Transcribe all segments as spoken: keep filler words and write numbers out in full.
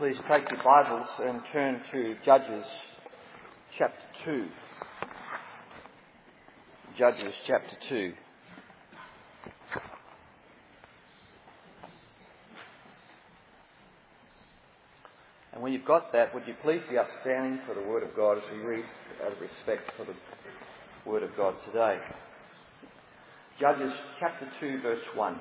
Please take your Bibles and turn to Judges chapter two. Judges chapter two. And when you've got that, would you please be upstanding for the Word of God as we read out of respect for the Word of God today. Judges chapter two verse one.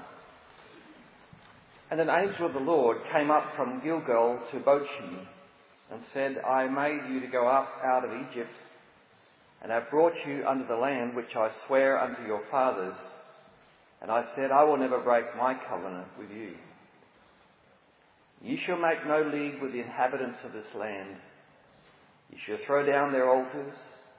And an angel of the Lord came up from Gilgal to Bochim and said, I made you to go up out of Egypt, and have brought you unto the land which I swear unto your fathers. And I said, I will never break my covenant with you. You shall make no league with the inhabitants of this land. You shall throw down their altars.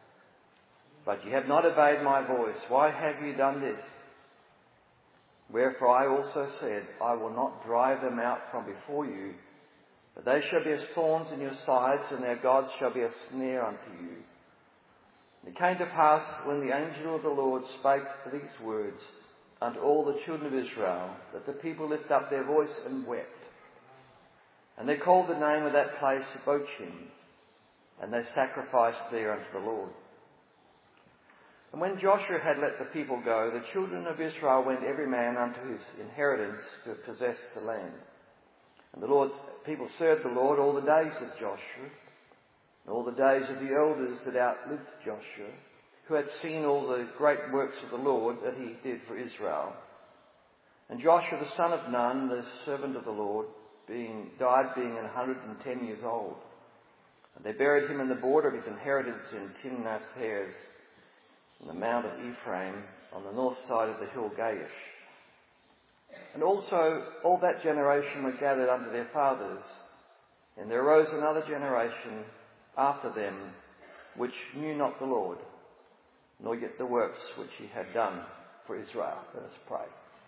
But you have not obeyed my voice. Why have you done this? Wherefore I also said, I will not drive them out from before you, but they shall be as thorns in your sides, and their gods shall be a snare unto you. And it came to pass, when the angel of the Lord spake these words unto all the children of Israel, that the people lifted up their voice and wept. And they called the name of that place Bochim, and they sacrificed there unto the Lord. And when Joshua had let the people go, the children of Israel went every man unto his inheritance to possess the land. And the Lord's people served the Lord all the days of Joshua, and all the days of the elders that outlived Joshua, who had seen all the great works of the Lord that he did for Israel. And Joshua the son of Nun, the servant of the Lord, being died being an hundred and ten years old. And they buried him in the border of his inheritance in Timnath-Heres, in the mount of Ephraim, on the north side of the hill Gaish. And also all that generation were gathered unto their fathers, and there arose another generation after them, which knew not the Lord, nor yet the works which he had done for Israel. Let us pray.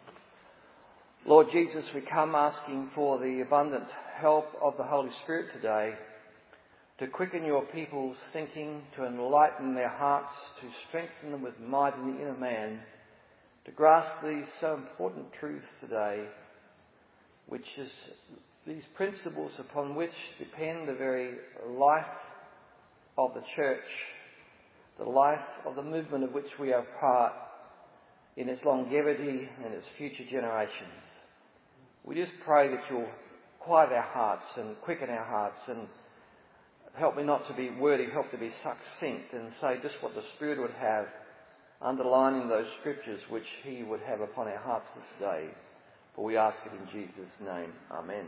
Lord Jesus, we come asking for the abundant help of the Holy Spirit today, to quicken your people's thinking, to enlighten their hearts, to strengthen them with might in the inner man, to grasp these so important truths today, which is these principles upon which depend the very life of the church, the life of the movement of which we are part, in its longevity and its future generations. We just pray that you'll quiet our hearts and quicken our hearts, and help me not to be wordy, help to be succinct and say just what the Spirit would have, underlining those scriptures which he would have upon our hearts this day. For we ask it in Jesus' name. Amen.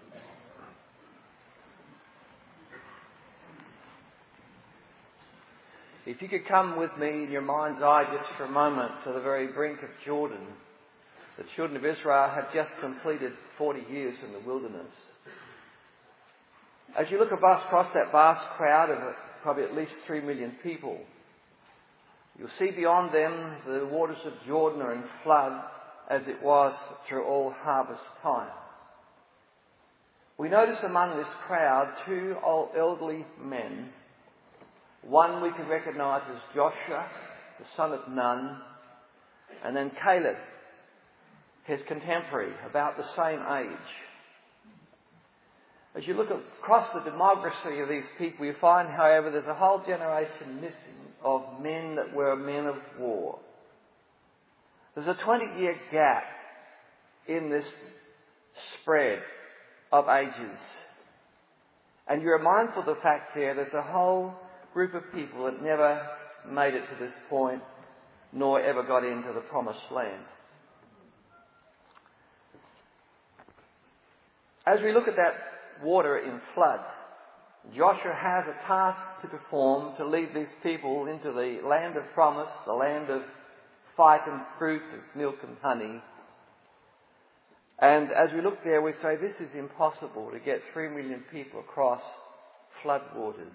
If you could come with me in your mind's eye just for a moment to the very brink of Jordan. The children of Israel have just completed forty years in the wilderness. As you look across that vast crowd of probably at least three million people, you'll see beyond them the waters of Jordan are in flood, as it was through all harvest time. We notice among this crowd two old elderly men. One we can recognise as Joshua, the son of Nun, and then Caleb, his contemporary, about the same age. As you look across the demography of these people, you find, however, there's a whole generation missing of men that were men of war. There's a twenty-year gap in this spread of ages. And you're mindful of the fact there there's a whole group of people that never made it to this point, nor ever got into the promised land. As we look at that water in flood, Joshua has a task to perform to lead these people into the land of promise, the land of fight and fruit, of milk and honey. And as we look there, we say this is impossible to get three million people across flood waters.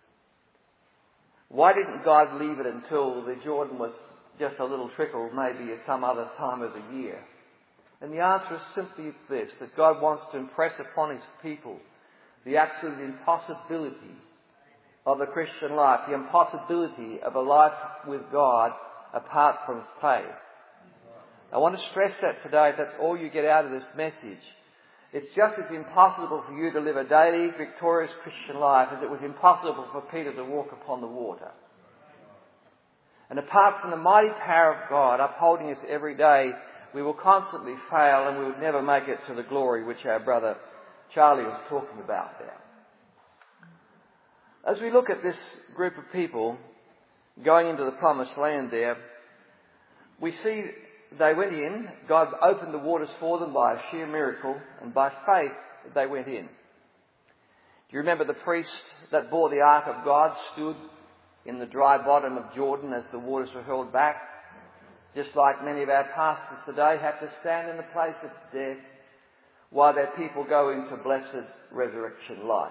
Why didn't God leave it until the Jordan was just a little trickle, maybe at some other time of the year? And the answer is simply this, that God wants to impress upon his people the absolute impossibility of the Christian life, the impossibility of a life with God apart from faith. I want to stress that today, if that's all you get out of this message, It's just as impossible for you to live a daily, victorious Christian life as it was impossible for Peter to walk upon the water. And apart from the mighty power of God upholding us every day, we will constantly fail and we would never make it to the glory which our brother Charlie was talking about there. As we look at this group of people going into the promised land there, we see they went in, God opened the waters for them by a sheer miracle, and by faith they went in. Do you remember the priest that bore the ark of God stood in the dry bottom of Jordan as the waters were hurled back? Just like many of our pastors today have to stand in the place of death while their people go into blessed resurrection life.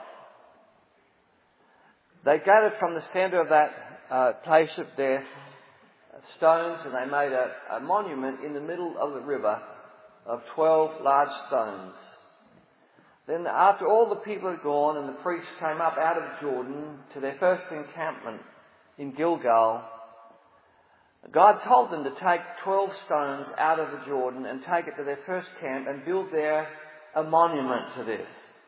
They gathered from the centre of that uh, place of death stones, and they made a, a monument in the middle of the river of twelve large stones. Then after all the people had gone and the priests came up out of Jordan to their first encampment in Gilgal, God told them to take twelve stones out of the Jordan and take it to their first camp and build there a monument to this.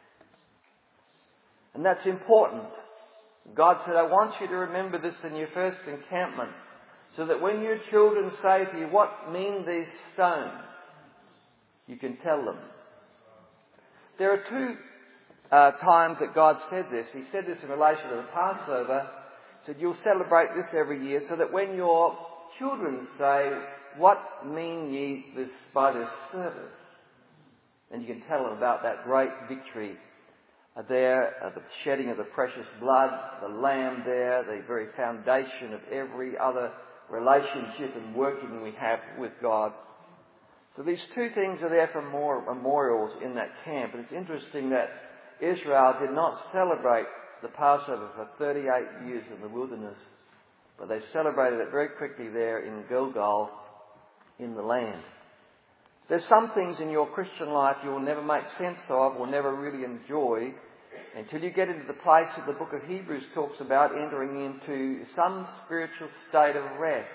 And that's important. God said, I want you to remember this in your first encampment, so that when your children say to you, what mean these stones? You can tell them. There are two uh, times that God said this. He said this in relation to the Passover. He said, you'll celebrate this every year, so that when your children say, what mean ye this by this service? And you can tell them about that great victory uh, there, uh, the shedding of the precious blood, the lamb there, the very foundation of every other relationship and working we have with God. So these two things are there for more memorials in that camp. And it's interesting that Israel did not celebrate the Passover for thirty-eight years in the wilderness, but they celebrated it very quickly there in Gilgal in the land. There's some things in your Christian life you will never make sense of or never really enjoy until you get into the place that the book of Hebrews talks about, entering into some spiritual state of rest,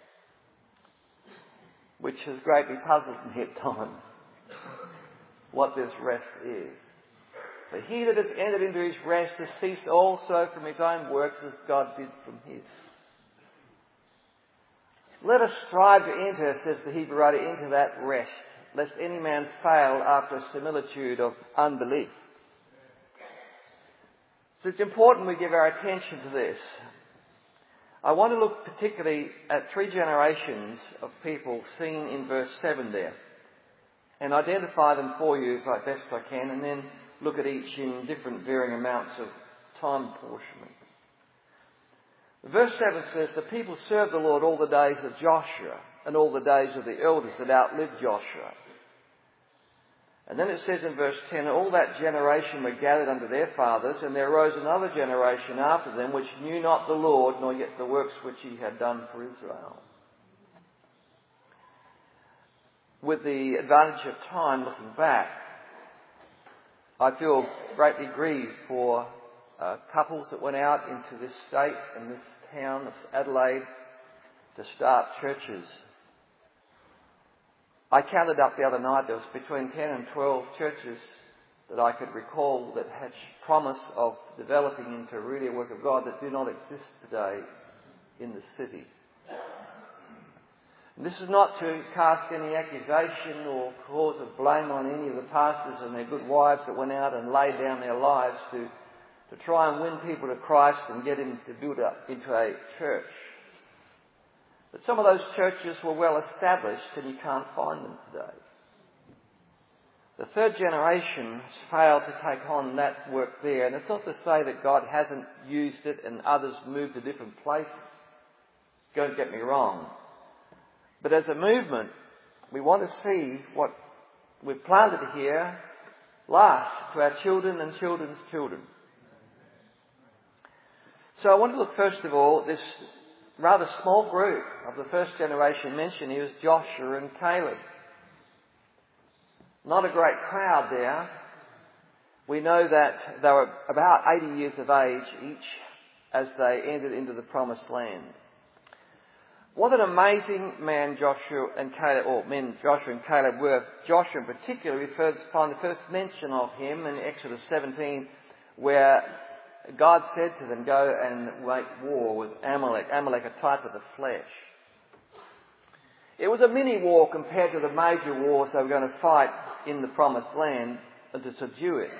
which has greatly puzzled me at times, what this rest is. For he that has entered into his rest has ceased also from his own works as God did from his. Let us strive to enter, says the Hebrew writer, into that rest, lest any man fail after a similitude of unbelief. So it's important we give our attention to this. I want to look particularly at three generations of people seen in verse seven there, and identify them for you as best I can, and then look at each in different varying amounts of time apportionment. Verse seven says, the people served the Lord all the days of Joshua and all the days of the elders that outlived Joshua. And then it says in verse ten, all that generation were gathered unto their fathers, and there arose another generation after them which knew not the Lord, nor yet the works which he had done for Israel. With the advantage of time looking back, I feel greatly grieved for uh, couples that went out into this state and this town of Adelaide to start churches. I counted up the other night, there was between ten and twelve churches that I could recall that had promise of developing into really a work of God that do not exist today in the city. And this is not to cast any accusation or cause of blame on any of the pastors and their good wives that went out and laid down their lives to, to try and win people to Christ and get them to build up into a church. But some of those churches were well established and you can't find them today. The third generation has failed to take on that work there. And it's not to say that God hasn't used it and others moved to different places. Don't get me wrong. But as a movement, we want to see what we've planted here last to our children and children's children. So I want to look first of all at this rather small group of the first generation mentioned here is Joshua and Caleb. Not a great crowd there. We know that they were about eighty years of age each as they entered into the promised land. What an amazing man Joshua and Caleb, or men Joshua and Caleb were. Joshua in particular, we first find the first mention of him in Exodus seventeen, where God said to them, go and make war with Amalek. Amalek, a type of the flesh. It was a mini war compared to the major wars they were going to fight in the promised land and to subdue it.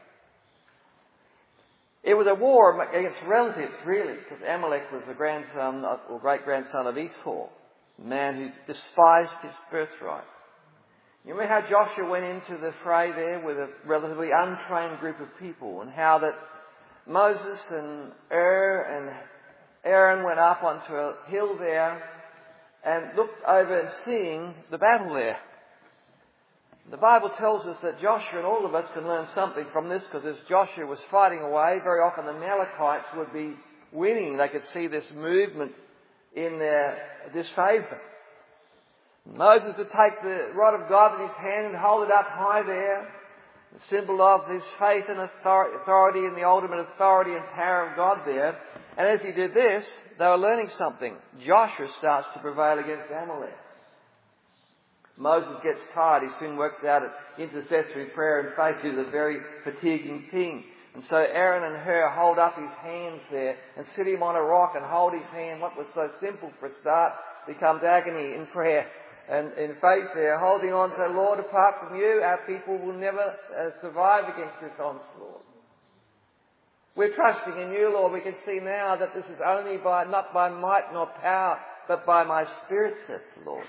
It was a war against relatives, really, because Amalek was the grandson or great-grandson of Esau, a man who despised his birthright. You remember how Joshua went into the fray there with a relatively untrained group of people, and how that Moses and Er and Aaron went up onto a hill there and looked over and seeing the battle there. The Bible tells us that Joshua and all of us can learn something from this, because as Joshua was fighting away, very often the Amalekites would be winning. They could see this movement in their disfavour. Moses would take the rod of God in his hand and hold it up high there, the symbol of his faith and authority and the ultimate authority and power of God there. And as he did this, they were learning something. Joshua starts to prevail against Amalek. Moses gets tired. He soon works out that intercessory prayer and faith is a very fatiguing thing. And so Aaron and Hur hold up his hands there and sit him on a rock and hold his hand. What was so simple for a start becomes agony in prayer and in faith there, holding on to, Lord, apart from you, our people will never uh, survive against this onslaught. We're trusting in you, Lord. We can see now that this is only by, not by might nor power, but by my Spirit, saith the Lord.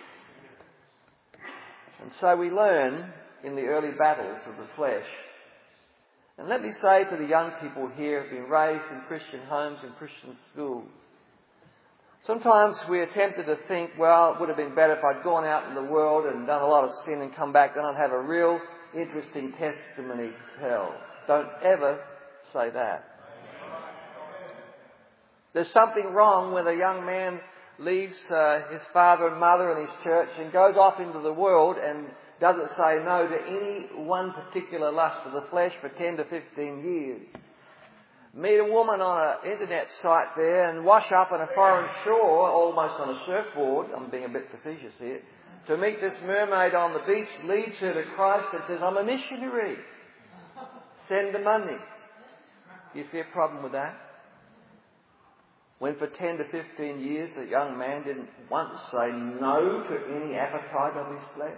And so we learn in the early battles of the flesh. And let me say to the young people here who have been raised in Christian homes and Christian schools, sometimes we are tempted to think, well, it would have been better if I'd gone out in the world and done a lot of sin and come back, then I'd have a real interesting testimony to tell. Don't ever say that. There's something wrong when a young man leaves uh, his father and mother and his church and goes off into the world and doesn't say no to any one particular lust of the flesh for ten to fifteen years. Meet a woman on an internet site there and wash up on a foreign shore, almost on a surfboard, I'm being a bit facetious here, to meet this mermaid on the beach, leads her to Christ and says, I'm a missionary. Send the money. You see a problem with that? When for ten to fifteen years the young man didn't once say no to any appetite of his flesh.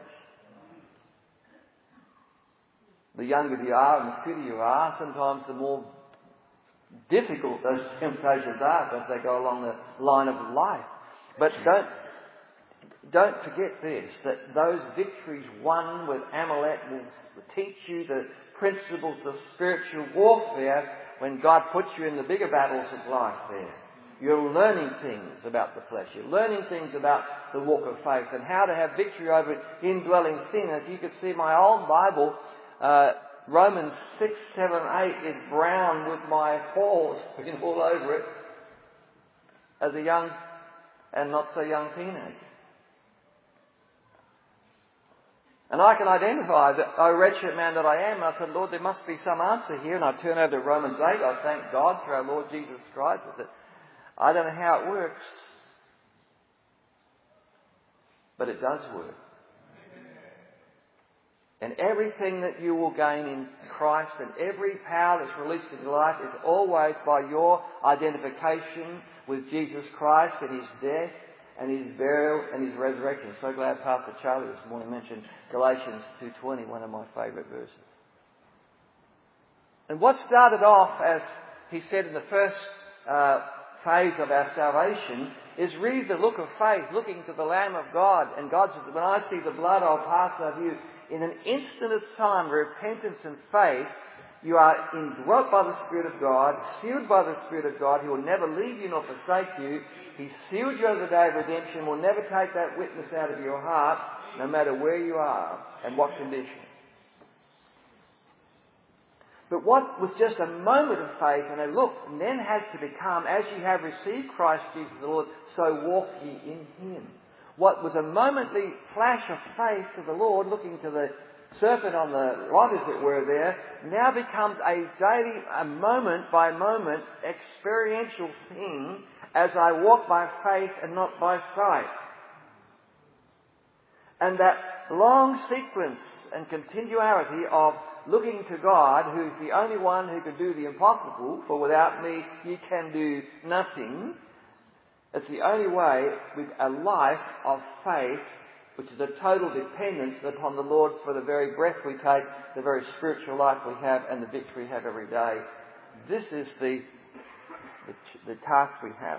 The younger you are and the fitter you are, sometimes the more difficult those temptations are as they go along the line of life. But don't, don't forget this, that those victories won with Amalek will teach you the principles of spiritual warfare when God puts you in the bigger battles of life there. You're learning things about the flesh. You're learning things about the walk of faith and how to have victory over indwelling sin. If you could see my old Bible, uh, Romans six, seven, eight is brown with my paws all over it as a young and not so young teenager. And I can identify that, oh wretched man that I am, I said, Lord, there must be some answer here. And I turn over to Romans eight. I thank God for our Lord Jesus Christ. I said, I don't know how it works, but it does work. And everything that you will gain in Christ and every power that's released in your life is always by your identification with Jesus Christ and His death and His burial and His resurrection. So glad Pastor Charlie this morning mentioned Galatians two twenty, one of my favourite verses. And what started off, as he said in the first uh, phase of our salvation, is really the look of faith, looking to the Lamb of God. And God says, when I see the blood, I'll pass over you. In an instant of time, repentance and faith, you are indwelt by the Spirit of God, sealed by the Spirit of God. He will never leave you nor forsake you. He sealed you over the day of redemption, will never take that witness out of your heart, no matter where you are and what condition. But what was just a moment of faith and a look, and then has to become, as you have received Christ Jesus the Lord, so walk ye in Him. What was a momentary flash of faith to the Lord, looking to the serpent on the rod, as it were, there, now becomes a daily, a moment by moment, experiential thing as I walk by faith and not by sight. And that long sequence and continuity of looking to God, who's the only one who can do the impossible, for without me ye can do nothing. It's the only way with a life of faith, which is a total dependence upon the Lord for the very breath we take, the very spiritual life we have, and the victory we have every day. This is the, the, the task we have.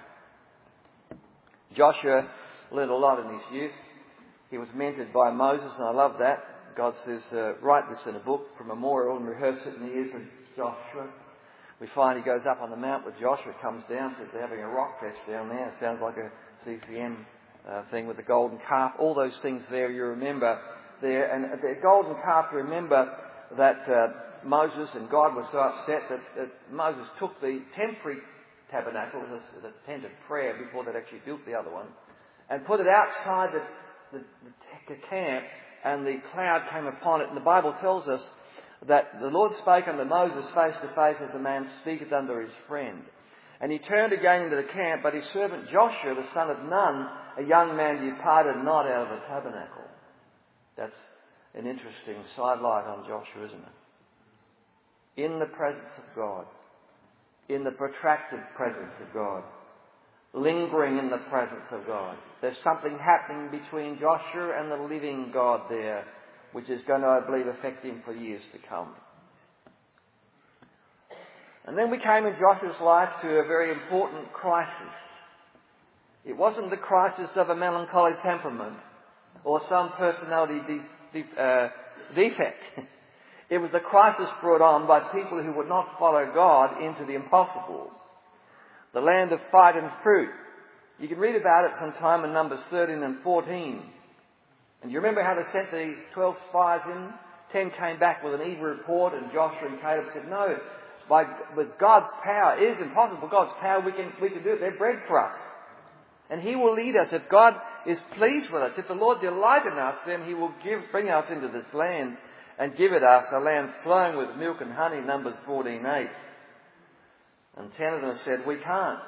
Joshua learned a lot in his youth. He was mentored by Moses, and I love that. God says, uh, write this in a book for memorial and rehearse it in the ears of Joshua. We find he goes up on the mount with Joshua, comes down, says they're having a rock fest down there. It sounds like a C C M uh, thing with the golden calf. All those things there you remember there. And the golden calf, you remember that uh, Moses and God were so upset that, that Moses took the temporary tabernacle, the, the tent of prayer before they'd actually built the other one, and put it outside the, the, the camp, and the cloud came upon it. And the Bible tells us that the Lord spake unto Moses face to face as a man speaketh unto his friend. And he turned again into the camp, but his servant Joshua, the son of Nun, a young man, departed not out of the tabernacle. That's an interesting sidelight on Joshua, isn't it? In the presence of God, in the protracted presence of God, lingering in the presence of God. There's something happening between Joshua and the living God there, which is going to, I believe, affect him for years to come. And then we came in Joshua's life to a very important crisis. It wasn't the crisis of a melancholy temperament or some personality de- de- uh, defect. It was the crisis brought on by people who would not follow God into the impossible. The land of fight and fruit. You can read about it sometime in Numbers thirteen and fourteen. And you remember how they sent the twelve spies in? Ten came back with an evil report, and Joshua and Caleb said, no, by, with God's power, it is impossible. God's power, we can, we can do it. They're bread for us. And He will lead us. If God is pleased with us, if the Lord delight in us, then He will give, bring us into this land and give it us, a land flowing with milk and honey, Numbers fourteen eight. And ten of them said, we can't.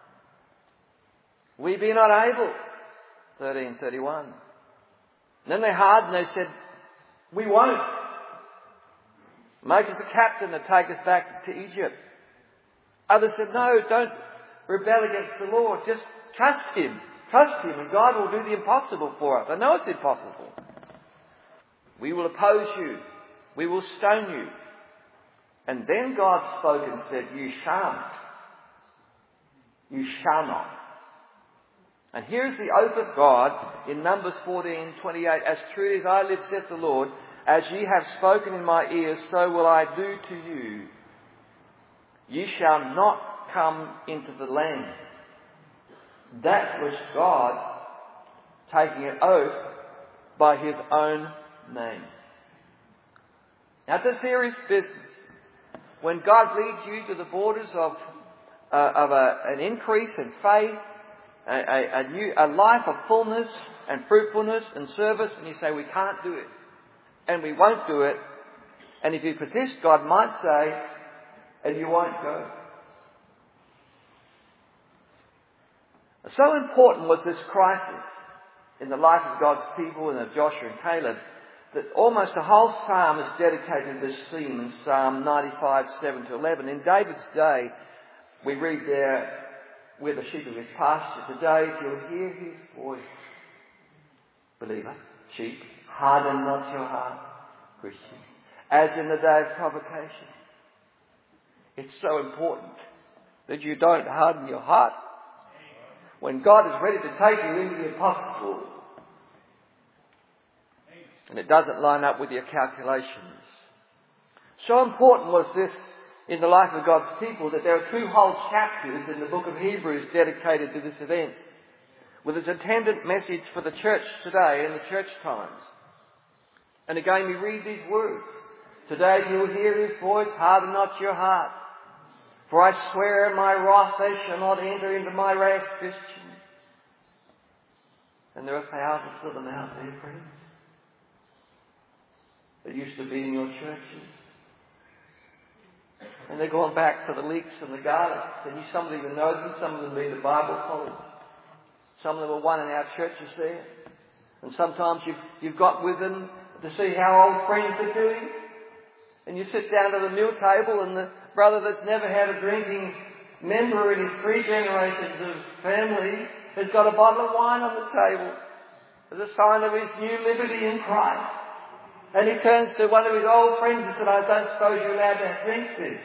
We be not able. thirteen thirty-one. And then they hardened, they said, we won't. Make us a captain and take us back to Egypt. Others said, no, don't rebel against the Lord. Just trust Him. Trust Him and God will do the impossible for us. I know it's impossible. We will oppose you. We will stone you. And then God spoke and said, you shan't. You shall not. And here's the oath of God in Numbers fourteen twenty-eight. As truly as I live, saith the Lord, as ye have spoken in my ears, so will I do to you. Ye shall not come into the land. That was God taking an oath by His own name. Now it's a serious business. When God leads you to the borders of, uh, of a, an increase in faith, a, a, a, new, a life of fullness and fruitfulness and service, and you say, we can't do it, and we won't do it, and if you persist, God might say, and you won't go. So important was this crisis in the life of God's people and of Joshua and Caleb, that almost the whole psalm is dedicated to this theme in Psalm ninety-five, seven to eleven. In David's day, we read there, we're the sheep of His pasture. Today, if you'll hear His voice, believer, sheep, harden not your heart, Christian, as in the day of provocation. It's so important that you don't harden your heart when God is ready to take you into the impossible. And it doesn't line up with your calculations. So important was this in the life of God's people that there are two whole chapters in the book of Hebrews dedicated to this event, with its attendant message for the church today and the church times. And again we read these words. Today you will hear His voice, harden not your heart. For I swear in my wrath they shall not enter into my rest, Christian. And there are thousands of them out there, friends. That used to be in your churches. And they're going back to the leeks and the garlics. And you, some of them even know them, some of them been to Bible college. Some of them are one in our churches there. And sometimes you've, you've got with them to see how old friends are doing. And you sit down to the meal table and the brother that's never had a drinking member in his three generations of family has got a bottle of wine on the table as a sign of his new liberty in Christ. And he turns to one of his old friends and said, I don't suppose you're allowed to drink this.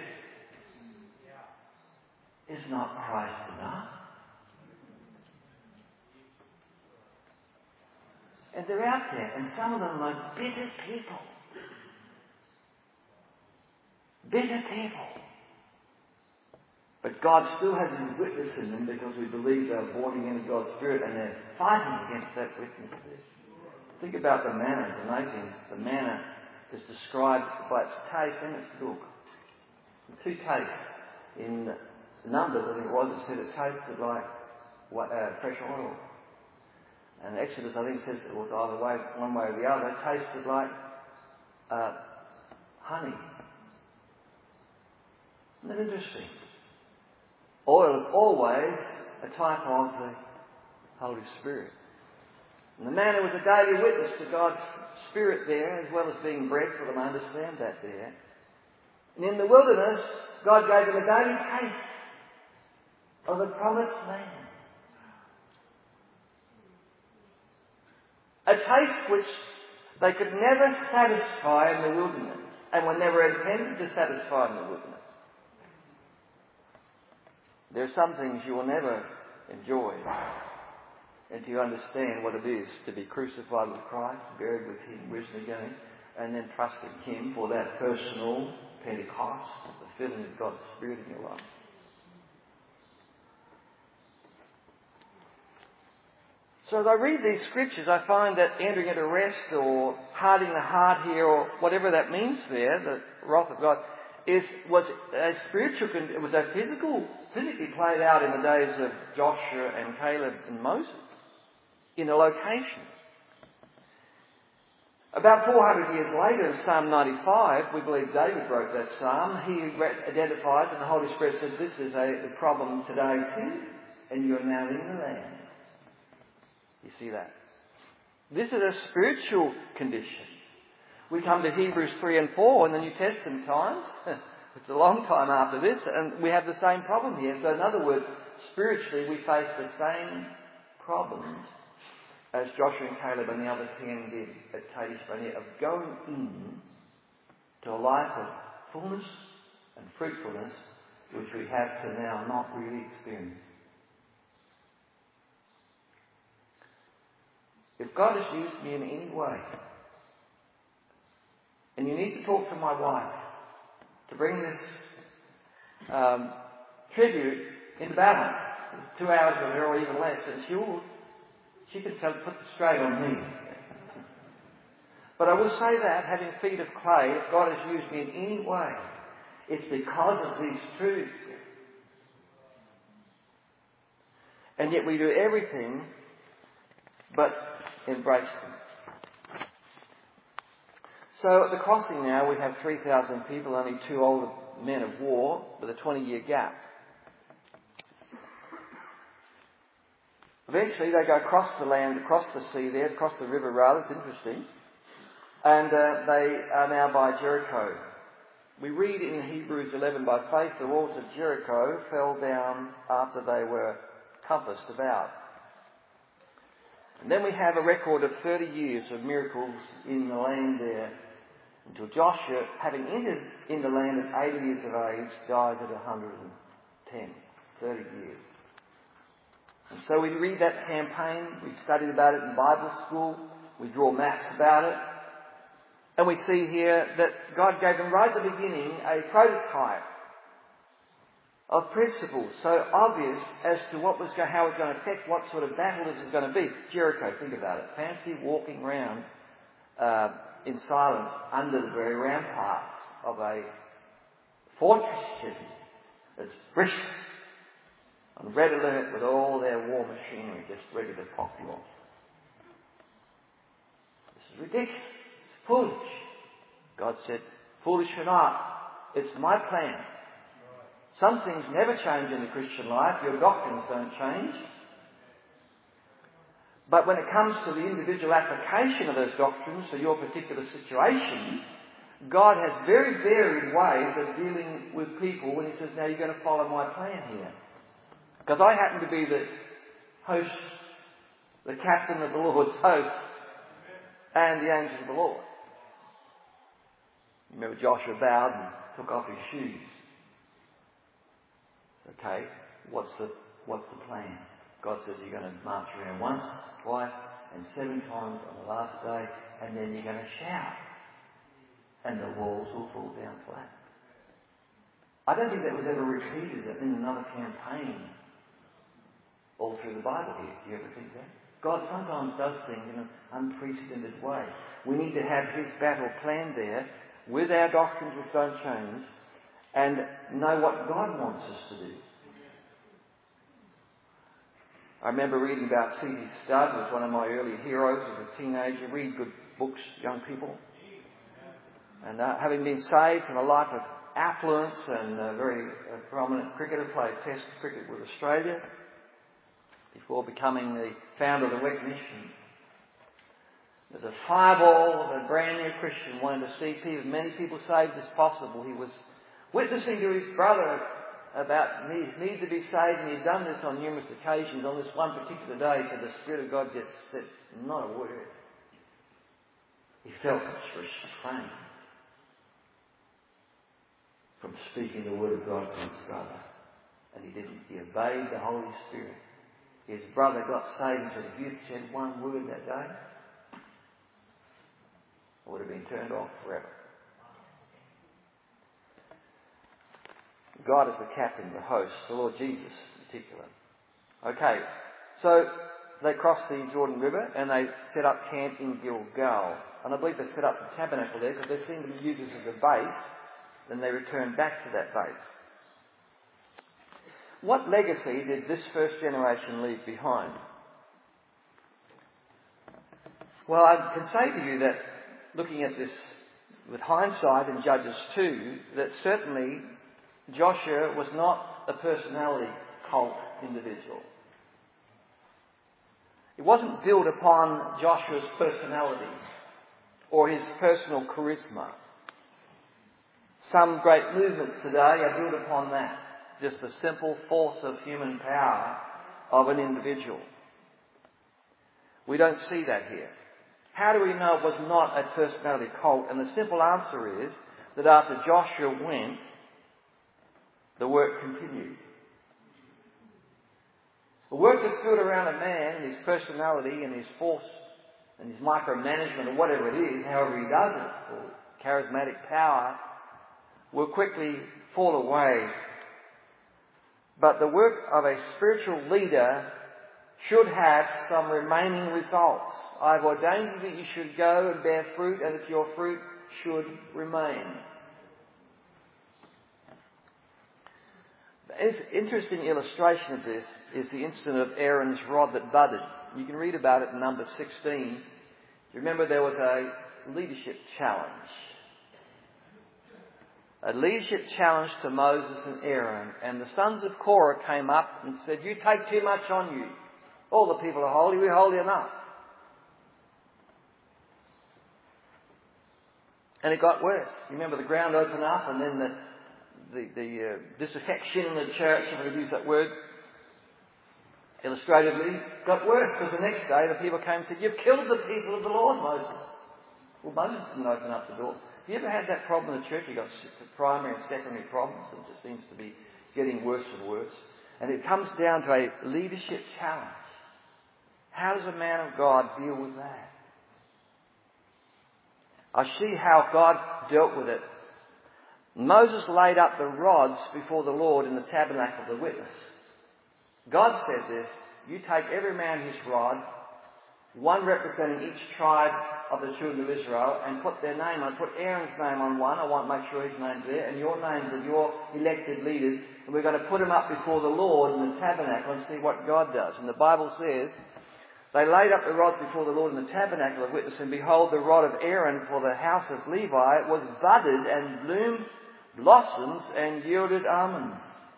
Is not Christ enough? And they're out there, and some of them are bitter people. Bitter people. But God still has His witness in them because we believe they're born again of God's Spirit and they're fighting against that witness. Think about the manna. It's amazing. The manna is described by its taste and its look. The two tastes. In Numbers, I think it was, it said it tasted like uh, fresh oil. And Exodus, I think, says it was either way, one way or the other. It tasted like uh, honey. Isn't that interesting? Oil is always a type of the Holy Spirit. And the manna was a daily witness to God's Spirit there, as well as being bread for them to understand that there. And in the wilderness, God gave them a daily taste of the promised land. A taste which they could never satisfy in the wilderness, and were never intended to satisfy in the wilderness. There are some things you will never enjoy until you understand what it is to be crucified with Christ, buried with Him, risen again, and then trusting Him for that personal Pentecost, the filling of God's Spirit in your life. So as I read these scriptures, I find that entering into rest or hardening the heart here, or whatever that means there, the wrath of God, is was a spiritual, it was a physical, physically played out in the days of Joshua and Caleb and Moses, in a location. About four hundred years later, in Psalm ninety-five, we believe David wrote that psalm. He identifies, and the Holy Spirit says, this is a, a problem today too, and you're now in the land. You see that? This is a spiritual condition. We come to Hebrews three and four in the New Testament times. It's a long time after this, and we have the same problem here. So in other words, spiritually we face the same problems as Joshua and Caleb and the other ten did at Kadesh Barnea, of going in to a life of fullness and fruitfulness which we have to now not really experience. If God has used me in any way, and you need to talk to my wife to bring this um, tribute into battle, two hours with her or even less, and she will, she can tell, put the straight on me. But I will say that, having feet of clay, if God has used me in any way, it's because of these truths. And yet we do everything but embrace them. So at the crossing now we have three thousand people, only two older men of war, with a twenty year gap. Eventually they go across the land, across the sea there, across the river rather, it's interesting. And uh, they are now by Jericho. We read in Hebrews eleven, by faith the walls of Jericho fell down after they were compassed about. And then we have a record of thirty years of miracles in the land there, until Joshua, having entered in the land at eighty years of age, died at one hundred ten. thirty years. And so we read that campaign, we studied about it in Bible school, we draw maps about it, and we see here that God gave them right at the beginning a prototype of principles so obvious as to what was going, how it was going to affect what sort of battle this is going to be. Jericho, think about it. Fancy walking around uh, in silence under the very ramparts of a fortress city that's British, on red alert with all their war machinery just ready to pop you off. This is ridiculous. It's foolish. God said, foolish or not, it's my plan. Some things never change in the Christian life. Your doctrines don't change. But when it comes to the individual application of those doctrines for your particular situation, God has very varied ways of dealing with people when He says, now you're going to follow my plan here. Because I happen to be the host, the captain of the Lord's host, and the angel of the Lord. Remember Joshua bowed and took off his shoes. Okay, what's the, what's the plan? God says you're going to march around once, twice, and seven times on the last day, and then you're going to shout. And the walls will fall down flat. I don't think that was ever repeated in another campaign all through the Bible here. Do you ever think that? God sometimes does things in an unprecedented way. We need to have His battle planned there with our doctrines which don't change and know what God wants us to do. I remember reading about C D Studd, who was one of my early heroes as a teenager. Read good books, young people. And uh, having been saved from a life of affluence and a very uh, prominent cricketer, played Test cricket with Australia before becoming the founder of the Wet Mission. As a fireball of a brand new Christian, wanting to see people, many people saved as possible. He was witnessing to his brother about his need to be saved, and he'd done this on numerous occasions. On this one particular day, so the Spirit of God just said not a word. He felt restrained from speaking the word of God to his brother. And he didn't. He obeyed the Holy Spirit. His brother got saved and said, if you'd said one word that day, I would have been turned off forever. God is the captain, the host, the Lord Jesus in particular. Okay, so they crossed the Jordan River and they set up camp in Gilgal. And I believe they set up the tabernacle there because they seemed to use this as a base. Then they returned back to that base. What legacy did this first generation leave behind? Well, I can say to you that looking at this with hindsight in Judges two, that certainly Joshua was not a personality cult individual. It wasn't built upon Joshua's personality or his personal charisma. Some great movements today are built upon that. Just the simple force of human power of an individual. We don't see that here. How do we know it was not a personality cult? And the simple answer is that after Joshua went, the work continued. The work that's built around a man and his personality and his force and his micromanagement or whatever it is, however he does it, or charismatic power, will quickly fall away. But the work of a spiritual leader should have some remaining results. I've ordained you that you should go and bear fruit, and that your fruit should remain. An interesting illustration of this is the incident of Aaron's rod that budded. You can read about it in Numbers sixteen. You remember there was a leadership challenge. A leadership challenge to Moses and Aaron. And the sons of Korah came up and said, you take too much on you. All the people are holy, we're holy enough. And it got worse. You remember the ground opened up and then the the, the uh, disaffection in the church, if I could use that word, illustratively, got worse because the next day the people came and said, you've killed the people of the Lord, Moses. Well, Moses didn't open up the door. Have you ever had that problem in the church? You've got primary and secondary problems. It just seems to be getting worse and worse. And it comes down to a leadership challenge. How does a man of God deal with that? I see how God dealt with it. Moses laid up the rods before the Lord in the tabernacle of the witness. God said this, you take every man his rod, one representing each tribe of the children of Israel, and put their name on. Put Aaron's name on one. I want to make sure his name's there. And your names of your elected leaders. And we're going to put them up before the Lord in the tabernacle and see what God does. And the Bible says, they laid up the rods before the Lord in the tabernacle of witness, and behold, the rod of Aaron for the house of Levi was budded and bloomed blossoms and yielded almonds.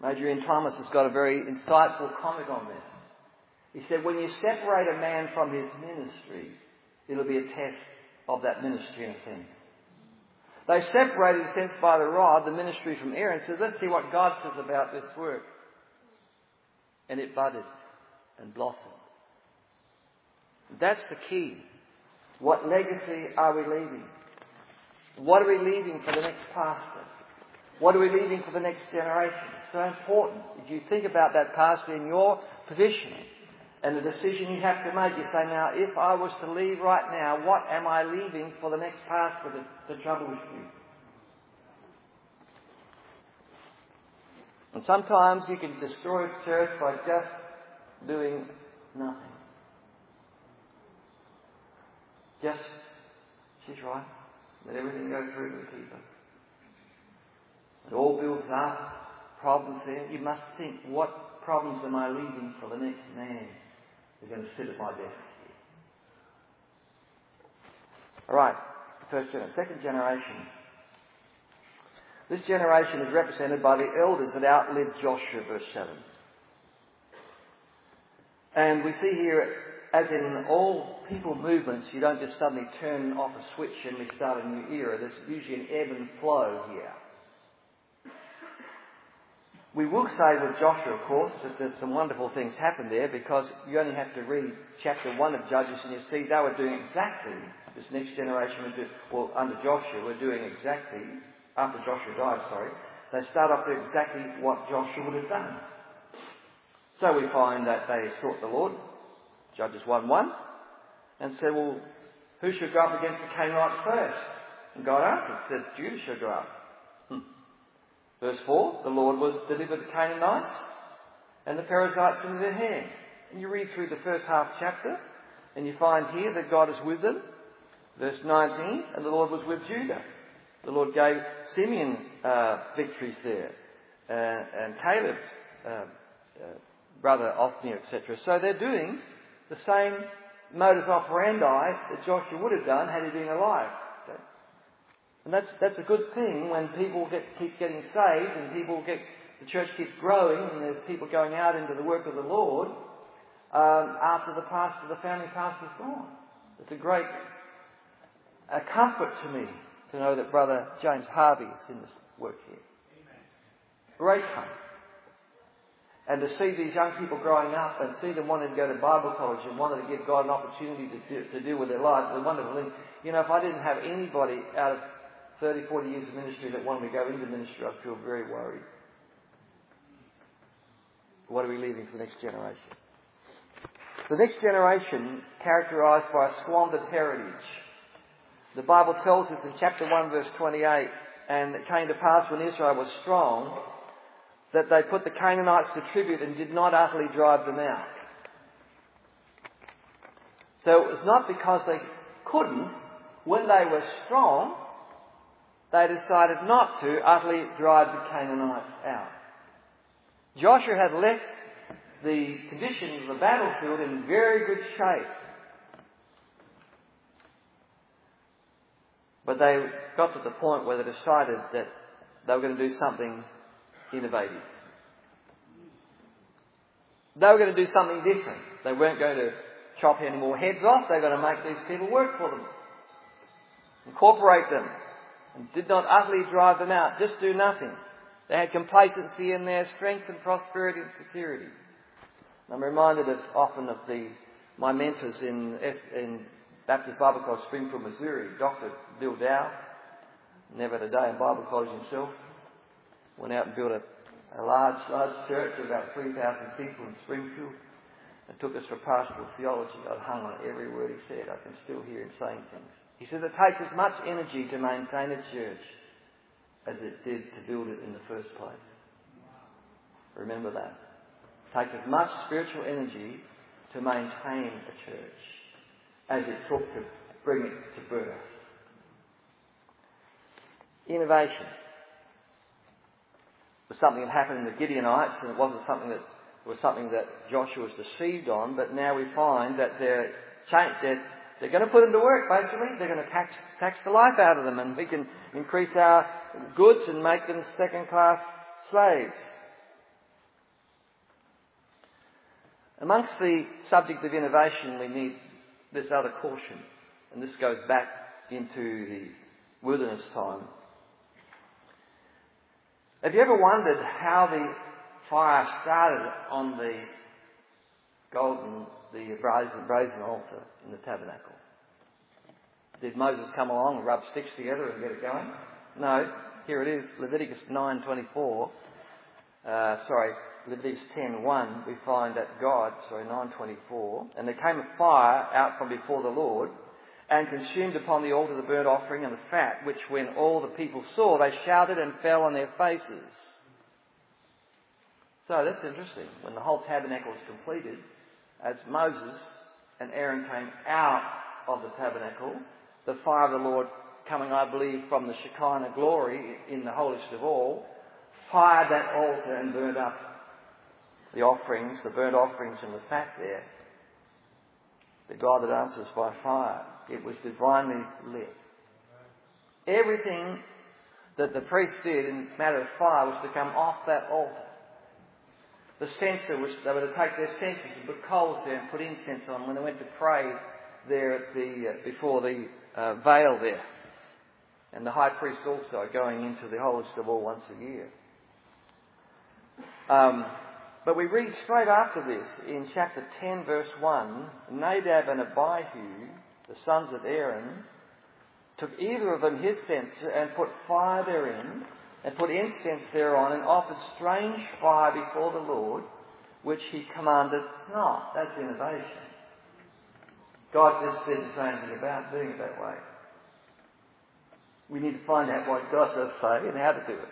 Major Ian Thomas has got a very insightful comment on this. He said, when you separate a man from his ministry, it'll be a test of that ministry in a sense. They separated, in a sense, by the rod, the ministry from Aaron, and said, let's see what God says about this work. And it budded and blossomed. That's the key. What legacy are we leaving? What are we leaving for the next pastor? What are we leaving for the next generation? It's so important. If you think about that pastor in your position and the decision you have to make, you say, now, if I was to leave right now, what am I leaving for the next pastor to, to troubleshoot? And sometimes you can destroy a church by just doing nothing. Just sit right, let everything go through to the keeper. It all builds up, problems there. You must think, what problems am I leaving for the next man who's going to sit at my desk here? Alright, first generation. Second generation. This generation is represented by the elders that outlived Joshua, verse seven. And we see here, as in all people movements, you don't just suddenly turn off a switch and we start a new era. There's usually an ebb and flow here. We will say with Joshua, of course, that there's some wonderful things happen there, because you only have to read chapter one of Judges and you see they were doing exactly, this next generation, were do, well, under Joshua, were doing exactly, after Joshua died, sorry, they start off doing exactly what Joshua would have done. So we find that they sought the Lord, Judges one one, and said, well, who should go up against the Canaanites first? And God answered, said, Judah should go up. Hmm. Verse four, the Lord was delivered the Canaanites and the Perizzites into their hand. And you read through the first half chapter, and you find here that God is with them. Verse nineteen, and the Lord was with Judah. The Lord gave Simeon uh, victories there, uh, and Caleb's uh, uh, brother Othniel, et cetera. So they're doing the same modus operandi that Joshua would have done had he been alive. Okay? And that's that's a good thing when people get, keep getting saved and people get the church keeps growing and there's people going out into the work of the Lord um, after the pastor, the founding pastor's gone. It's a great a comfort to me to know that Brother James Harvey is in this work here. Great comfort. And to see these young people growing up and see them wanting to go to Bible college and wanting to give God an opportunity to, do, to deal with their lives is a wonderful thing. You know, if I didn't have anybody out of thirty, forty years of ministry that wanted to go into ministry, I'd feel very worried. What are we leaving for the next generation? The next generation characterised by a squandered heritage. The Bible tells us in chapter one verse twenty-eight, and it came to pass when Israel was strong that they put the Canaanites to tribute and did not utterly drive them out. So it was not because they couldn't. When they were strong, they decided not to utterly drive the Canaanites out. Joshua had left the conditions of the battlefield in very good shape. But they got to the point where they decided that they were going to do something innovative. They were going to do something different. They weren't going to chop any more heads off. They were going to make these people work for them. Incorporate them. And did not utterly drive them out. Just do nothing. They had complacency in their strength and prosperity and security. I'm reminded of, often of the my mentors in, in Baptist Bible College, Springfield, Missouri. Doctor Bill Dow, never had a day in Bible college himself. Went out and built a, a large, large church of about three thousand people in Springfield and took us for pastoral theology. I hung on every word he said. I can still hear him saying things. He said it takes as much energy to maintain a church as it did to build it in the first place. Remember that. It takes as much spiritual energy to maintain a church as it took to bring it to birth. Innovation was something that happened in the Gideonites, and it wasn't something that it was something that Joshua was deceived on, but now we find that they're changed. They're, they're going to put them to work, basically. They're going to tax, tax the life out of them, and we can increase our goods and make them second-class slaves. Amongst the subject of innovation, we need this other caution, and this goes back into the wilderness time. Have you ever wondered how the fire started on the golden, the brazen, brazen altar in the tabernacle? Did Moses come along and rub sticks together and get it going? No. Here it is, Leviticus nine twenty-four. Uh, sorry, Leviticus ten one. We find that God, sorry, nine twenty-four. And there came a fire out from before the Lord, and consumed upon the altar the burnt offering and the fat, which when all the people saw, they shouted and fell on their faces. So that's interesting. When the whole tabernacle was completed, as Moses and Aaron came out of the tabernacle, the fire of the Lord, coming, I believe, from the Shekinah glory in the holiest of all, fired that altar and burned up the offerings, the burnt offerings and the fat there. The God that answers by fire. It was divinely lit. Everything that the priest did in the matter of fire was to come off that altar. The censer, was they were to take their censers and put coals there and put incense on when they went to pray there at the uh, before the uh, veil there. And the high priest also going into the holiest of all once a year. Um, but we read straight after this in chapter ten verse one, Nadab and Abihu, the sons of Aaron, took either of them his censer and put fire therein, and put incense thereon, and offered strange fire before the Lord, which he commanded not. That's innovation. God just said the same thing about doing it that way. We need to find out what God does say and how to do it.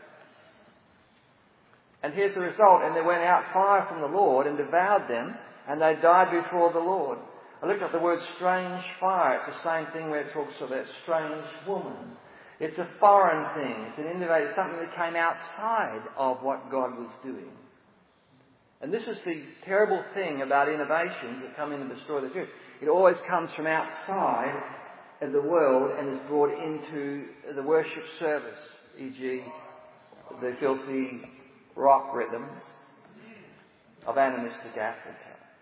And here's the result. And there went out fire from the Lord and devoured them, and they died before the Lord. I looked up the word strange fire. It's the same thing where it talks about strange woman. It's a foreign thing. It's an innovative, something that came outside of what God was doing. And this is the terrible thing about innovations that come in and destroy the church. It always comes from outside of the world and is brought into the worship service, for example the filthy rock rhythms of animistic Africa,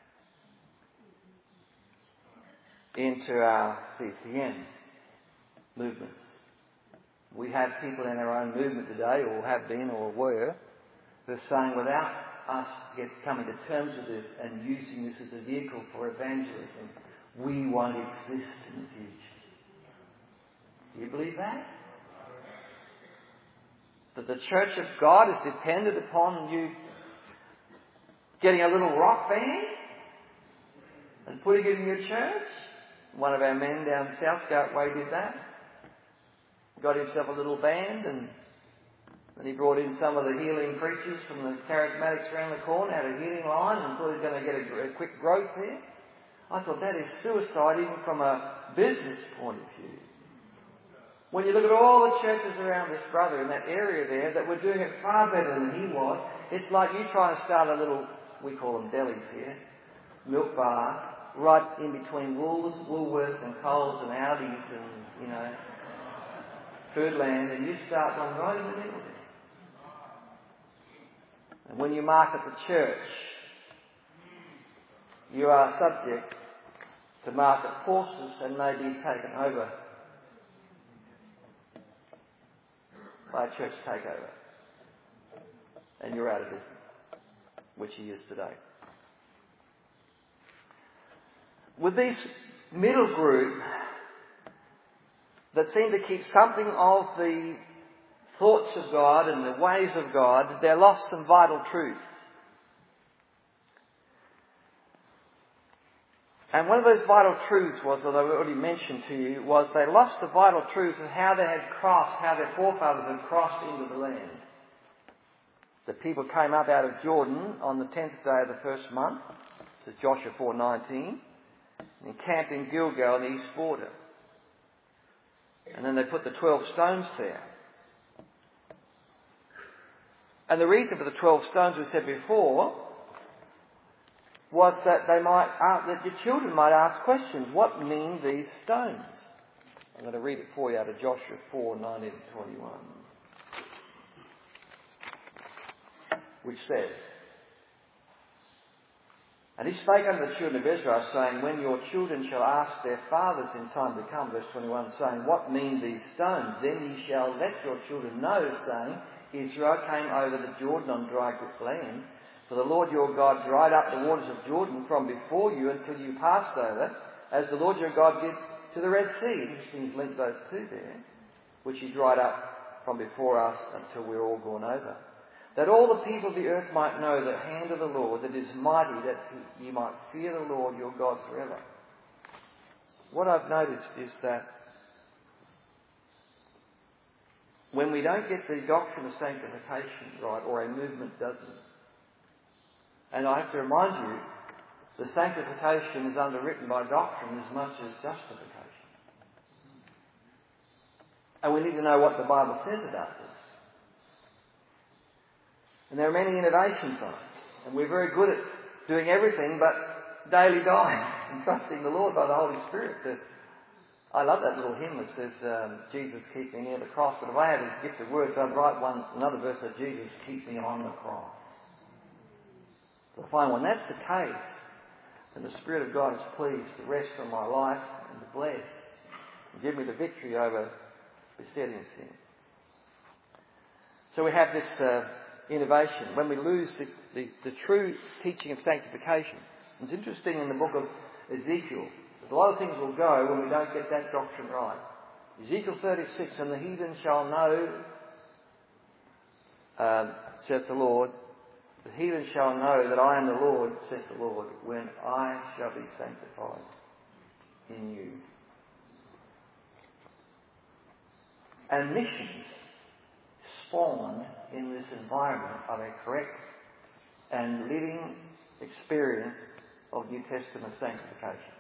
into our C C M movements. We have people in our own movement today, or have been or were, who are saying without us get coming to terms with this and using this as a vehicle for evangelism, we won't exist in the future. Do you believe that? That the Church of God is dependent upon you getting a little rock band and putting it in your church? One of our men down Southgate Way did that. Got himself a little band, and then he brought in some of the healing preachers from the charismatics around the corner, had a healing line, and thought he was going to get a, a quick growth there. I thought that is suicide even from a business point of view. When you look at all the churches around this brother in that area there that were doing it far better than he was, it's like you trying to start a little, we call them delis here, milk bar, right in between Woolworths, Woolworths and Coles and Audis and, you know, Foodland, and you start one right in the middle there. And when you market the church, you are subject to market forces and may be taken over by a church takeover. And you're out of business, which he is today. With this middle group that seem to keep something of the thoughts of God and the ways of God, they lost some vital truth. And one of those vital truths was, that I already mentioned to you, was they lost the vital truths of how they had crossed, how their forefathers had crossed into the land. The people came up out of Jordan on the tenth day of the first month, this is Joshua four nineteen, and encamped in Gilgal on the east border. And then they put the twelve stones there. And the reason for the twelve stones, we said before, was that they might, uh, that your children might ask questions. What mean these stones? I'm going to read it for you out of Joshua four nineteen to twenty-one, which says, And he spake unto the children of Israel, saying, When your children shall ask their fathers in time to come, verse twenty-one, saying, What mean these stones? Then ye shall let your children know, saying, Israel came over the Jordan on dry land. For the Lord your God dried up the waters of Jordan from before you until you passed over, as the Lord your God did to the Red Sea. Interesting, he's linked those two there, which he dried up from before us until we're all gone over. That all the people of the earth might know the hand of the Lord that is mighty, that ye might fear the Lord your God forever. What I've noticed is that when we don't get the doctrine of sanctification right, or a movement doesn't, and I have to remind you, the sanctification is underwritten by doctrine as much as justification. And we need to know what the Bible says about this. And there are many innovations on it. And we're very good at doing everything but daily dying and trusting the Lord by the Holy Spirit. To, I love that little hymn that says, um, Jesus keep me near the cross. But if I had a gift of words, I'd write one, another verse that Jesus keep me on the cross. So I find when that's the case, then the Spirit of God is pleased to rest on my life and to bless and give me the victory over besetting sin. So we have this uh, innovation. When we lose the, the, the true teaching of sanctification. It's interesting in the book of Ezekiel. A lot of things will go when we don't get that doctrine right. Ezekiel thirty-six, and the heathen shall know, um, saith the Lord, the heathen shall know that I am the Lord, saith the Lord, when I shall be sanctified in you. And missions spawn in this environment of a correct and living experience of New Testament sanctification.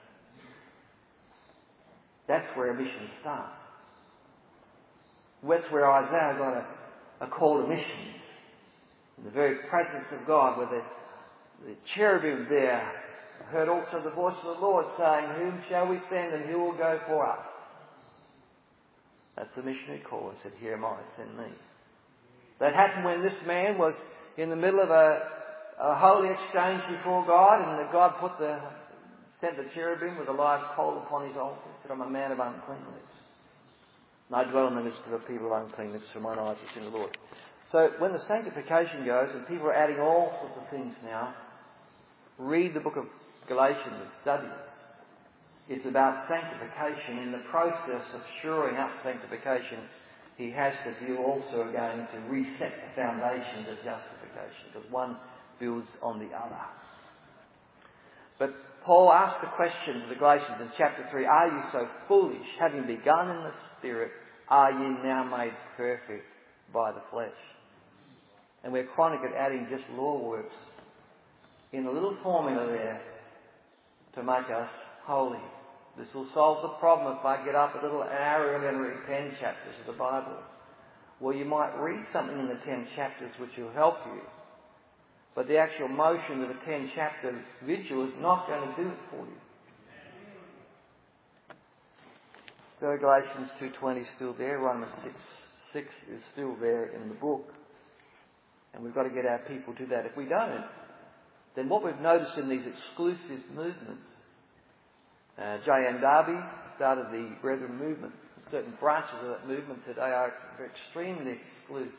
That's where missions start. That's where Isaiah got a, a call to mission. In the very presence of God, where the, the cherubim there heard also the voice of the Lord saying, Whom shall we send and who will go for us? That's the missionary call. He said, Here am I, send me. That happened when this man was in the middle of a, a holy exchange before God, and that God put the sent the cherubim with a live coal upon his altar. He said, I'm a man of unclean lips. And I dwell in the midst of a people of unclean lips, for mine eyes have seen the Lord. So when the sanctification goes, and people are adding all sorts of things now, read the book of Galatians and study it. It's about sanctification. In the process of shoring up sanctification, he has to deal also again to reset the foundations of justification, because one builds on the other. But Paul asked the question to the Galatians in chapter three, Are you so foolish? Having begun in the Spirit, are ye now made perfect by the flesh? And we're chronic at adding just law works in a little formula there to make us holy. This will solve the problem if I get up a little hour early and read ten chapters of the Bible. Well, you might read something in the ten chapters which will help you. But the actual motion of a ten chapter vigil is not going to do it for you. So Galatians two twenty is still there. Romans six six is still there in the book. And we've got to get our people to that. If we don't, then what we've noticed in these exclusive movements, uh, J M Darby started the Brethren movement. Certain branches of that movement today are extremely exclusive.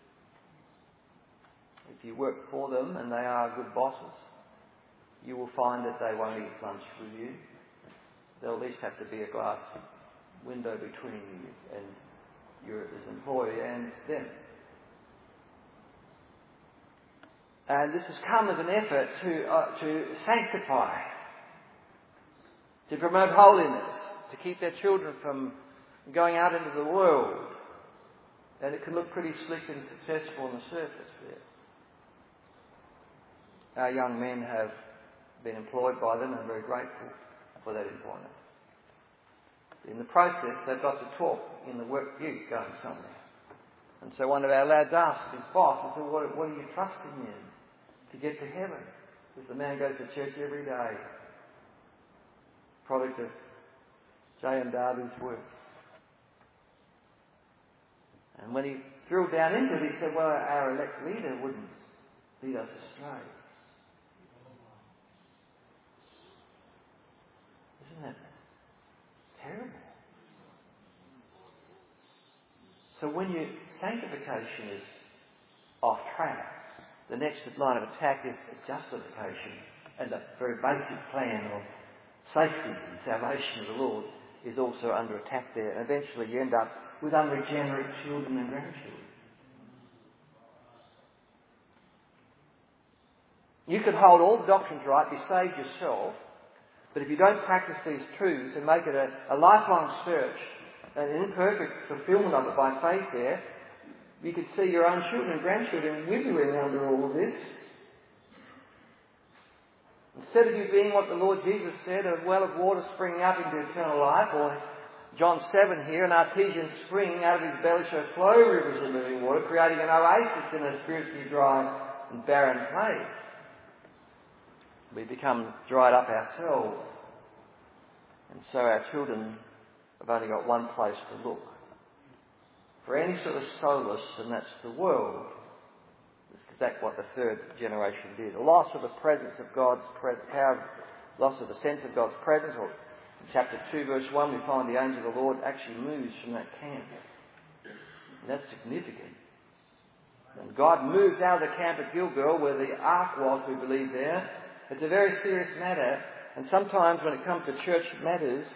If you work for them and they are good bosses, you will find that they won't eat lunch with you. There'll at least have to be a glass window between you and your as employee and them. And this has come as an effort to uh, to sanctify, to promote holiness, to keep their children from going out into the world. And it can look pretty slick and successful on the surface there. Our young men have been employed by them and are very grateful for that employment. In the process, they've got to talk in the work view going somewhere. And so one of our lads asked his boss, he said, what, what are you trusting in to get to heaven? Because the man goes to church every day. Product of J M Darby's work. And when he drilled down into it, he said, well, our elect leader wouldn't lead us astray. Isn't that terrible? So when you, sanctification is off track, the next line of attack is justification, and the very basic plan of safety and salvation of the Lord is also under attack there. And eventually you end up with unregenerate children and grandchildren. You can hold all the doctrines right, be saved yourself, but if you don't practice these truths and make it a, a lifelong search, an imperfect fulfillment of it by faith there, you could see your own children and grandchildren wiggling under all of this. Instead of you being what the Lord Jesus said, a well of water springing up into eternal life, or John seven here, an artesian spring out of his belly shall flow rivers of living water, creating an oasis in a spiritually dry and barren place. We become dried up ourselves. And so our children have only got one place to look for any sort of solace, and that's the world. Because that's what the third generation did. A loss of the presence of God's pre- power, loss of the sense of God's presence. Or in chapter two, verse one, we find the angel of the Lord actually moves from that camp. And that's significant. And God moves out of the camp at Gilgal, where the ark was, we believe there. It's a very serious matter. And sometimes when it comes to church matters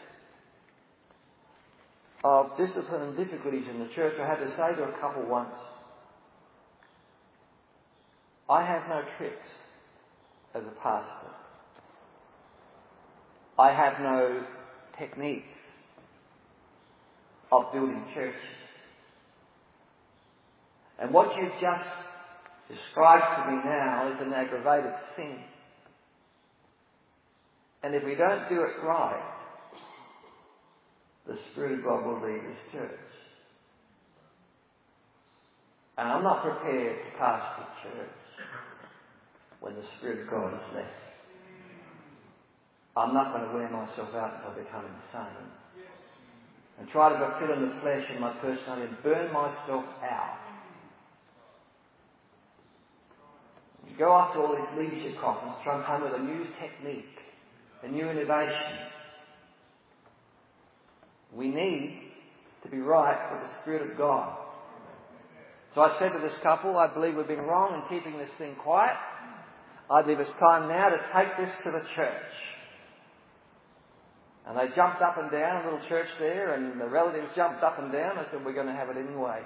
of discipline and difficulties in the church, I had to say to a couple once, I have no tricks as a pastor. I have no techniques of building churches. And what you've just described to me now is an aggravated sin. And if we don't do it right, the Spirit of God will leave His church. And I'm not prepared to pastor church when the Spirit of God is left. I'm not going to wear myself out until I become insane and try to fulfill in the flesh and my personality and burn myself out. You go after all these leadership conferences, try and come with a new technique, a new innovation. We need to be right with the Spirit of God. So I said to this couple, I believe we've been wrong in keeping this thing quiet. I believe it's time now to take this to the church. And they jumped up and down, a little church there, and the relatives jumped up and down. I said, we're going to have it anyway.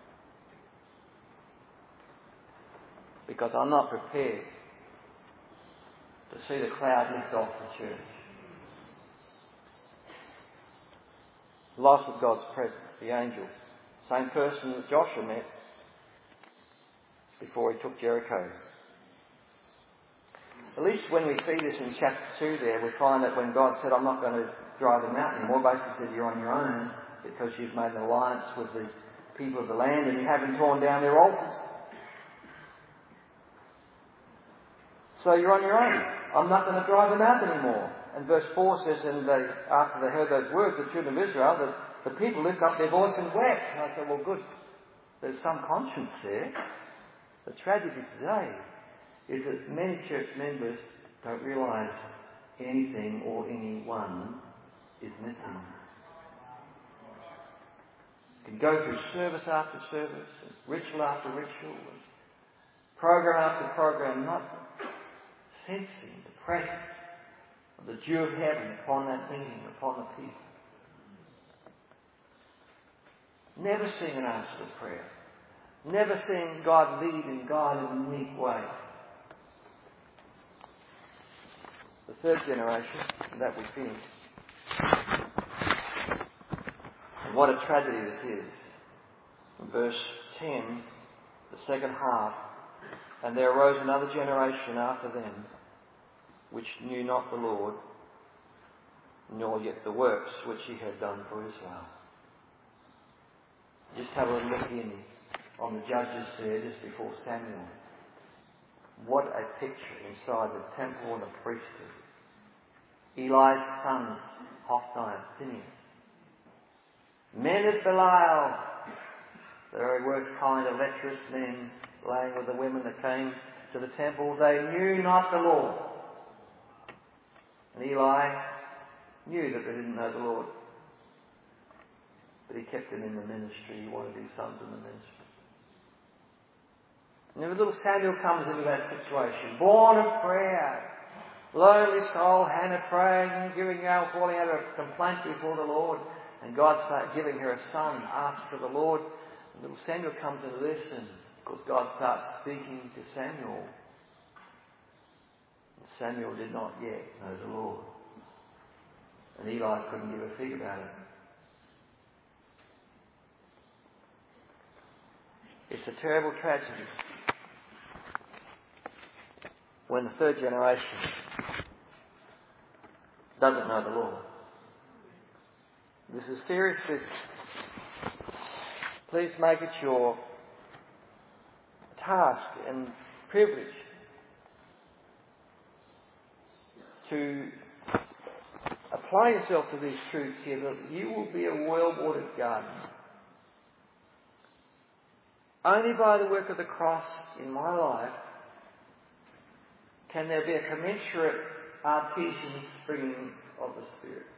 Because I'm not prepared to see the cloud lift off the church. Loss of God's presence, the angel. Same person that Joshua met before he took Jericho. At least when we see this in chapter two there, we find that when God said, I'm not going to drive them out anymore, basically said, you're on your own because you've made an alliance with the people of the land and you haven't torn down their altars. So you're on your own. I'm not going to drive them out anymore. And verse four says, and they, after they heard those words, the children of Israel, the, the people lifted up their voice and wept. And I said, well, good. There's some conscience there. The tragedy today is that many church members don't realise anything or anyone is missing. You can go through service after service, ritual after ritual, program after program, not sensing the presence of the dew of heaven upon that meeting, upon the people. Never seeing an answer to prayer. Never seeing God lead and guide in a unique way. The third generation, and that we finish. And what a tragedy this is. In verse ten, the second half, and there arose another generation after them, which knew not the Lord, nor yet the works which He had done for Israel. Just have a look in on the judges there just before Samuel. What a picture inside the temple and the priesthood. Eli's sons, Hophni and Phinehas. Men of Belial, the very worst kind of lecherous men, laying with the women that came to the temple. They knew not the Lord. And Eli knew that they didn't know the Lord. But he kept them in the ministry. He wanted his sons in the ministry. And then little Samuel comes into that situation. Born of prayer. Lonely soul, Hannah praying, giving out, falling out of a complaint before the Lord. And God started giving her a son, asked for the Lord. And little Samuel comes and listens. Because God starts speaking to Samuel. And Samuel did not yet know the Lord. And Eli couldn't give a fig about it. It's a terrible tragedy when the third generation doesn't know the Lord. This is serious business. Please make it your task and privilege to apply yourself to these truths here, that you will be a well-watered garden. Only by the work of the cross in my life can there be a commensurate artesian springing of the Spirit.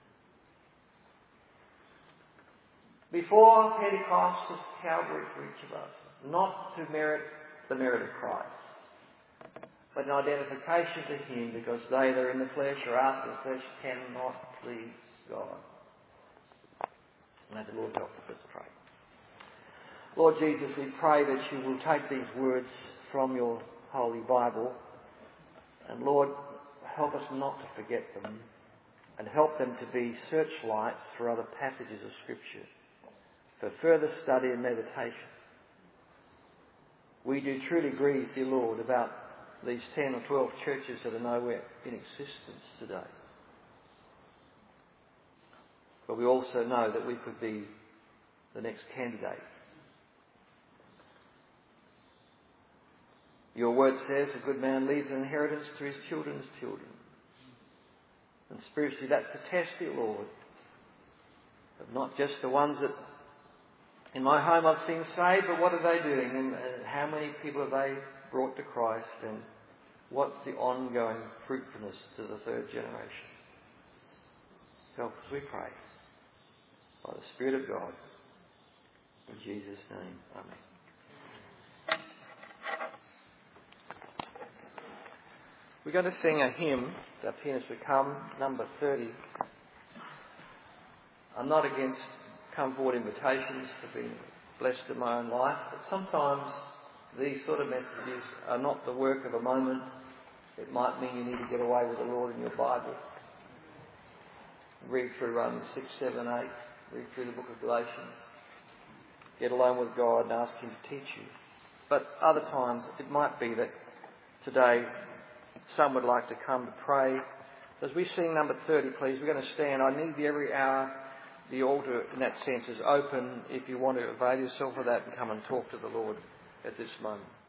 Before Pentecost was Calvary for each of us, not to merit the merit of Christ, but an identification to Him, because they that are in the flesh or after the flesh cannot please God. May the Lord help us. Let's pray. Lord Jesus, we pray that you will take these words from your Holy Bible, and Lord, help us not to forget them, and help them to be searchlights for other passages of Scripture, for further study and meditation. We do truly grieve, dear Lord, about these ten or twelve churches that are nowhere in existence today. But we also know that we could be the next candidate. Your word says a good man leaves an inheritance to his children's children. And spiritually that's the test, dear Lord, of not just the ones that in my home I've seen saved, but what are they doing, and, and how many people have they brought to Christ, and what's the ongoing fruitfulness to the third generation? Help us, we pray, by the Spirit of God. In Jesus' name, amen. We're going to sing a hymn, The Pianist Will Come, number thirty. I'm not against come forward invitations to be blessed in my own life, but sometimes these sort of messages are not the work of a moment. It might mean you need to get away with the Lord in your Bible. Read through Romans six, seven, eight. Read through the book of Galatians. Get alone with God and ask Him to teach you. But other times it might be that today some would like to come to pray. As we sing number thirty, please, we're going to stand. I need every hour. The altar, in that sense, is open if you want to avail yourself of that and come and talk to the Lord at this moment.